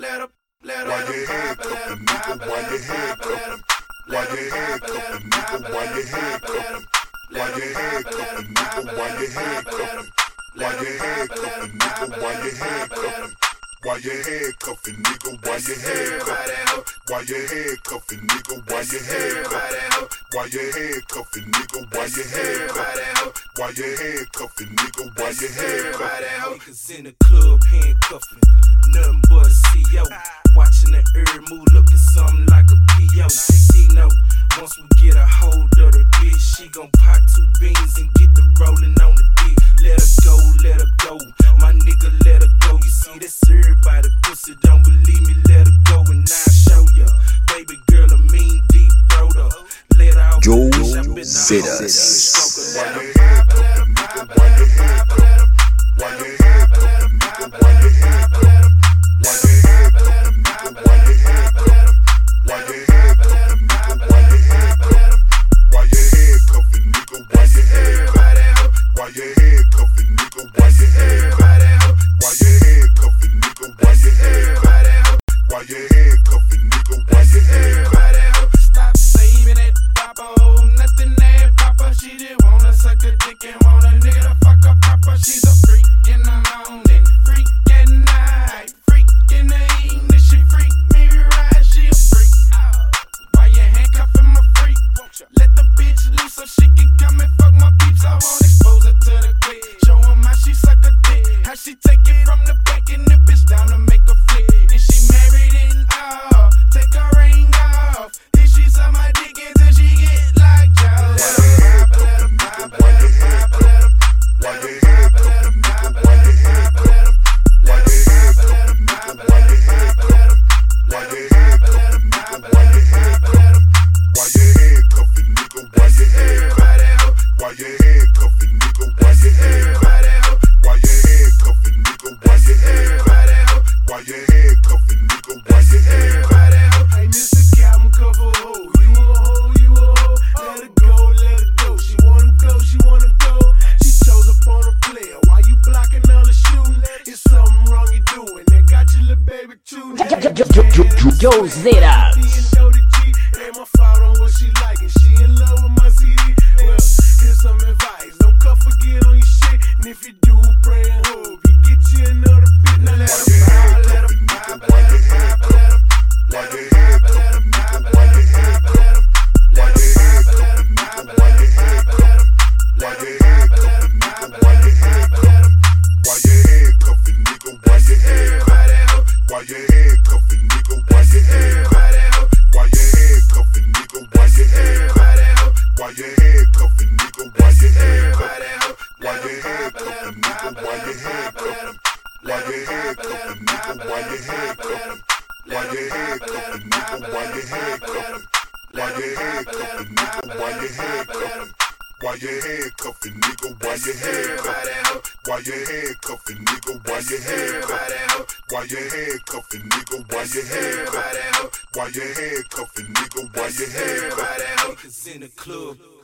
Why you handcuffin', nigga? Why you handcuffin'? Why you handcuffin', nigga? Why you handcuffin'? Why you handcuffin', nigga? Why you handcuffin'? Why you handcuffin', nigga? Why you handcuffin'? Why you handcuffin', nigga? Why you handcuffin'? Why you handcuffin', nigga? Why you handcuffin'? Why you handcuffin', nigga? Why you handcuffin'? Why you handcuffin', nigga? Why you handcuffin'? Niggas in the club handcuffin', nothing but a CO. Watching the herb move, looking something like a PO. He know, once we get a hold of the bitch, she gon' pop 2 beans and get the rollin' on the dick. Let her go, my nigga, let her go. You see, that's everybody pussy, don't believe me, let her go. And now I show ya, baby girl, a mean deep throater. Let her out, Joe bitch, I bet Zetas. Why you handcuffin', nigga? Why you handcuffin'? Why you handcuffin', nigga? Why you handcuffin'? Why you handcuffin', nigga? Why you handcuffin'? Why you handcuffin', nigga? Why you handcuffin'? Why you handcuffin', nigga? Why you handcuffin'? Why you handcuffin', nigga? Why you handcuffin'? Why you handcuffin', nigga? Why you handcuffin'? Why you handcuffin', nigga? Why you handcuffin'? Stop saving that papa, oh, nothing that papa. She just wanna suck a dick and want a nigga to fuck her proper. She's a freak in the morning, freak at night, freak in the evening. She freak me right, she a freak. Why you handcuffin' my freak? Let the bitch loose so she can come and fuck my peeps. I won't expose her to the click. Show 'em how she suck a dick, how she take it from the back and the bitch down to make a flick. And she married in all, take her ring off. Then she suck my dick until she get like Joe. Why you handcuffin', nigga? Why you handcuffin'? Why you handcuffin', nigga? Why you handcuffin'? Why you handcuffin', nigga? Why you handcuffin'? Why you handcuffin', nigga? Why you handcuffin'? Why you handcuffin', nigga? Why you handcuffin'? Why you handcuffin', nigga? Why you handcuffin'? Why you handcuffin', nigga? Why you handcuffin'? Why you handcuffin', nigga? Why you handcuffin'? Hey, Mr. Captain, cover hoe. You a hoe, you a hoe. Let her go, let her go. She wanna go, she wanna go. She chose up on a player. Why you blocking all the shooting? It's something wrong you doing. They got your little baby too. Joe Zetas. Ain't my fault on what she liking. She in love with my CD. Well, here's some advice. Don't forget on your shit. And if you do, pray and hope you get you another bit. Now let her ride, let her ride, Why you handcuffin'? Why you handcuffin', nigga? Why you handcuffin'? Why you handcuffin', nigga? Why you handcuffin'? Why you handcuffin', nigga? Why you handcuffin'? Why you handcuffin', nigga? Why you handcuffin'? Why you handcuffin', nigga? Why you handcuffin'? Why you handcuffin', nigga? Why you handcuffin'? Why you handcuffin', nigga? Why you handcuffin'? Why you handcuffin', nigga? Why you handcuffin'? Why you handcuffin', nigga? Why you handcuffin'? Why you handcuffin', nigga? Why you handcuffin'? Why you handcuffin', nigga? Why you handcuffin'? Why you handcuffin', nigga? Why you handcuffin'? Why you handcuffin', nigga? Why you handcuffin'? Why you handcuffin', nigga? Why you handcuffin'? Why you handcuffin', nigga? Why you handcuffin'? Niggas in the club